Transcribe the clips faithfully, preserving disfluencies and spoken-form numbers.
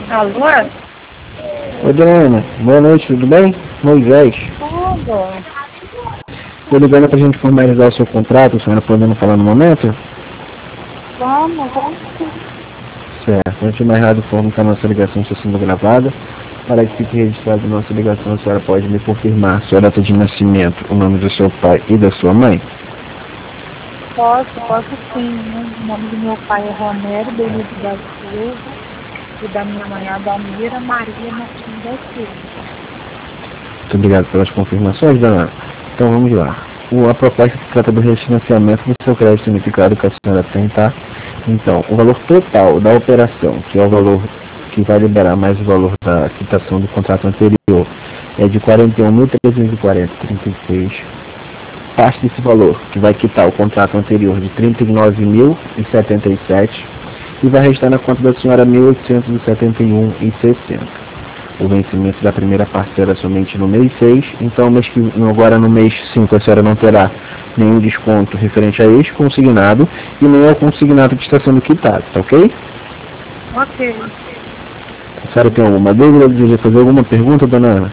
Alô? Oi, dona Ana. Boa noite, tudo bem? Moisés. Tudo. Tô ligando pra gente formalizar o seu contrato, a senhora podendo falar no momento? Vamos, vamos sim. Certo. Antes de mais nada, informo que a nossa ligação está sendo gravada. Para que fique registrada a nossa ligação, a senhora pode me confirmar sua data de nascimento, o nome do seu pai e da sua mãe? Posso, posso sim. O nome do meu pai é Romero Benito da Silva e da minha mãe Adalmira Maria Martins da Silva. Muito obrigado pelas confirmações, dona Ana. Então vamos lá. O, a proposta se trata do refinanciamento do seu crédito unificado que a senhora tem, tá? Então, o valor total da operação, que é o valor que vai liberar mais o valor da quitação do contrato anterior, é de quarenta e um mil trezentos e quarenta vírgula trinta e seis. Parte desse valor, que vai quitar o contrato anterior de trinta e nove mil e setenta e sete e vai restar na conta da senhora mil oitocentos e setenta e um vírgula sessenta. O vencimento da primeira parcela somente no mês seis, então mês que, agora no mês cinco a senhora não terá nenhum desconto referente a este consignado e nem ao consignado que está sendo quitado, tá ok? Ok. A senhora tem alguma dúvida? Deseja fazer alguma pergunta, dona Ana?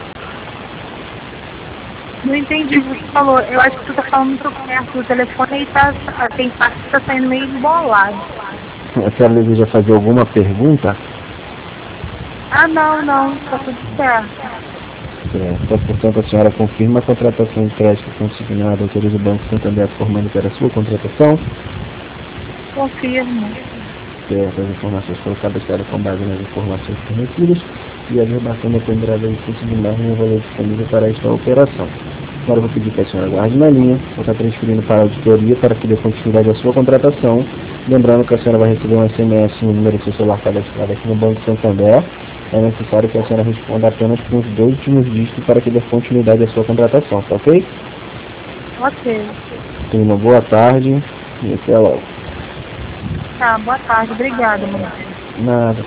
Não entendi o que você falou. Eu acho que você está falando muito perto do telefone e tá, tem parte que está saindo meio embolado. A senhora deseja fazer alguma pergunta? Ah, não, não. Está tudo certo. É, portanto, a senhora confirma a contratação de crédito consignado, autoriza o Banco Santander a formando que era a sua contratação? Confirmo. Certo, as informações colocadas serão com base nas informações fornecidas e a verbação dependerá da existência de margem no valor disponível para esta operação. Agora eu vou pedir que a senhora guarde na linha, vou estar transferindo para a auditoria para que dê continuidade à sua contratação. Lembrando que a senhora vai receber um S M S no número do seu celular cadastrado aqui no Banco Santander. É necessário que a senhora responda apenas com os dois últimos dígitos para que dê continuidade à sua contratação, tá ok? Ok. Tenha uma boa tarde e até logo. Tá, boa tarde. Obrigada, mãe. Nada.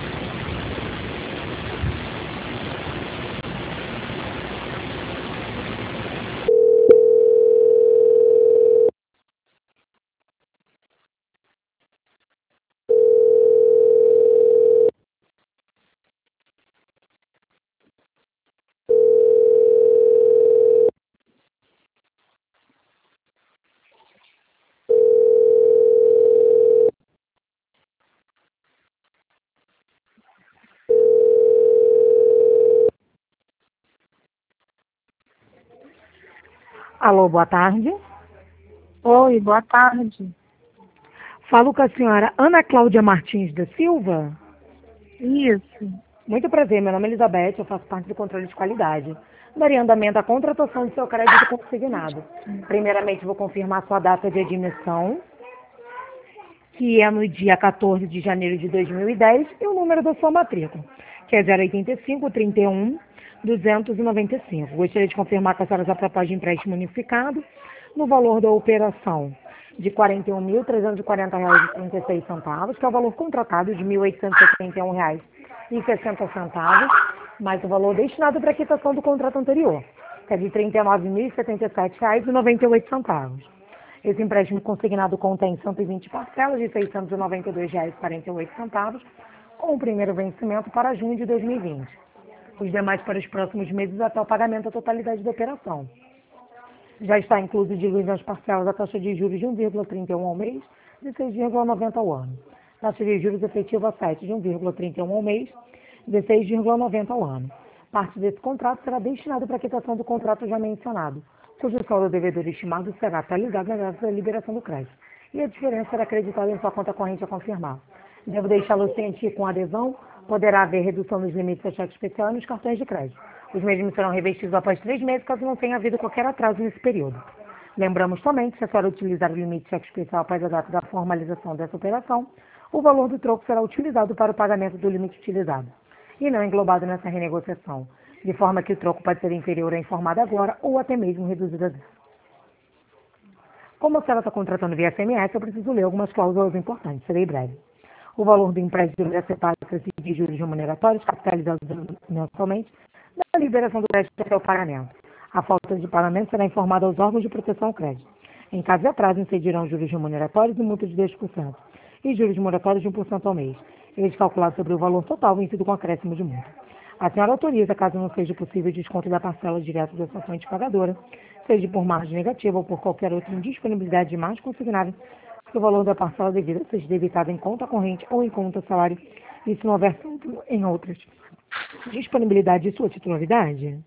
Alô, boa tarde. Oi, boa tarde. Falo com a senhora Ana Cláudia Martins da Silva. Isso. Muito prazer, meu nome é Elizabeth, eu faço parte do controle de qualidade. Daria andamento à contratação do seu crédito consignado. Primeiramente, vou confirmar sua data de admissão, que é no dia quatorze de janeiro de dois mil e dez, e o número da sua matrícula, que é zero oitenta e cinco, trinta e um, duzentos e noventa e cinco. Gostaria de confirmar com a senhora a proposta de empréstimo unificado no valor da operação de quarenta e um mil trezentos e quarenta reais e trinta e seis centavos, que é o valor contratado de mil oitocentos e setenta e um reais e sessenta centavos, mais o valor destinado para a quitação do contrato anterior, que é de trinta e nove mil e setenta e sete reais e noventa e oito centavos. Esse empréstimo consignado contém cento e vinte parcelas de seiscentos e noventa e dois reais e quarenta e oito centavos, com o primeiro vencimento para junho de dois mil e vinte. Os demais para os próximos meses até o pagamento da totalidade da operação. Já está incluso diluído nas parcelas a taxa de juros de um vírgula trinta e um ao mês e seis vírgula noventa ao ano. Taxa de juros efetiva sete de um vírgula trinta e um ao mês e dezesseis vírgula noventa ao ano. Parte desse contrato será destinado para a quitação do contrato já mencionado, cujo saldo devedor estimado será atualizado na data da liberação do crédito, e a diferença será acreditada em sua conta corrente a confirmar. Devo deixá-lo ciente que com adesão poderá haver redução dos limites a cheque especial e nos cartões de crédito. Os mesmos serão revestidos após três meses, caso não tenha havido qualquer atraso nesse período. Lembramos somente que, se a senhora utilizar o limite de cheque especial após a data da formalização dessa operação, o valor do troco será utilizado para o pagamento do limite utilizado, e não englobado nessa renegociação, de forma que o troco pode ser inferior ao informado agora ou até mesmo reduzido a zero. Como a senhora está contratando via S M S, eu preciso ler algumas cláusulas importantes, serei breve. O valor do empréstimo deve ser pago de juros remuneratórios, capitalizados mensalmente, da liberação do crédito até o pagamento. A falta de pagamento será informada aos órgãos de proteção ao crédito. Em caso de atraso, incidirão juros remuneratórios e multa de dois por cento, e juros moratórios de um por cento ao mês. eles calculados sobre o valor total vencido com acréscimo de multa. A senhora autoriza, caso não seja possível desconto da parcela direta da sua fonte pagadora, seja por margem negativa ou por qualquer outra indisponibilidade de margem consignada, que o valor da parcela devida seja debitado em conta corrente ou em conta salário, e se não houver saldo em outras. Disponibilidade de sua titularidade?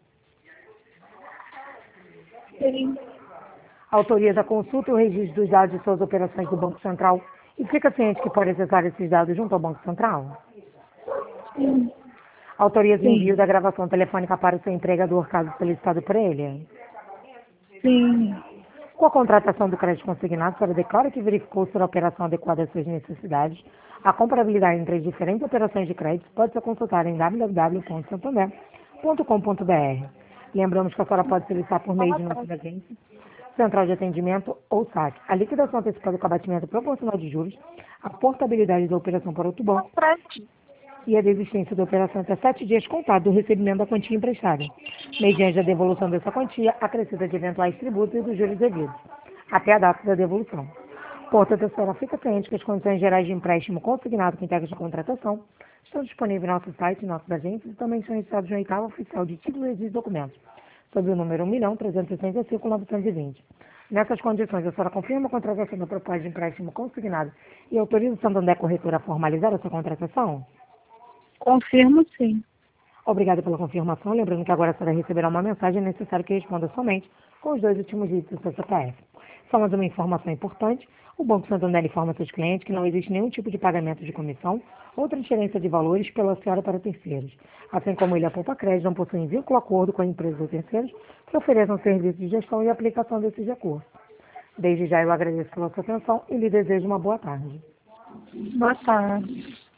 Sim. Autoriza a consulta e o registro dos dados de suas operações do Banco Central e fica ciente que pode acessar esses dados junto ao Banco Central? Sim. Autoriza o Sim. envio da gravação telefônica para o seu empregador, caso solicitado por ele? Sim. Com a contratação do crédito consignado, a senhora declara que verificou se a operação adequada às suas necessidades. A comparabilidade entre as diferentes operações de crédito pode ser consultada em w w w ponto santander ponto com ponto b r. Lembramos que a senhora pode solicitar por meio de nossas agências, central de atendimento ou saque. A liquidação antecipada com abatimento proporcional de juros, a portabilidade da operação para outro banco e a desistência da operação até sete dias contado do recebimento da quantia emprestada. Mediante a devolução dessa quantia, acrescida de eventuais tributos e dos juros devidos, até a data da devolução. Portanto, a senhora fica ciente que as condições gerais de empréstimo consignado com integros de contratação estão disponíveis no nosso site e nossas agências e também são registrados no oitavo oficial de títulos e documentos, sob o número um milhão trezentos e sessenta e cinco mil novecentos e vinte. Nessas condições, a senhora confirma a contratação da proposta de empréstimo consignado e autoriza o Santander Corretora a formalizar essa contratação? Confirmo, sim. Obrigada pela confirmação. Lembrando que agora a senhora receberá uma mensagem necessária que responda somente com os dois últimos dígitos do seu C P F. Só mais uma informação importante. O Banco Santander informa seus clientes que não existe nenhum tipo de pagamento de comissão ou transferência de valores pela senhora para terceiros. Assim como ele, a Poupa Crédito, não possui vínculo acordo com a empresa ou terceiros que ofereçam serviços de gestão e aplicação desses recursos. Desde já eu agradeço pela sua atenção e lhe desejo uma boa tarde. Boa tarde.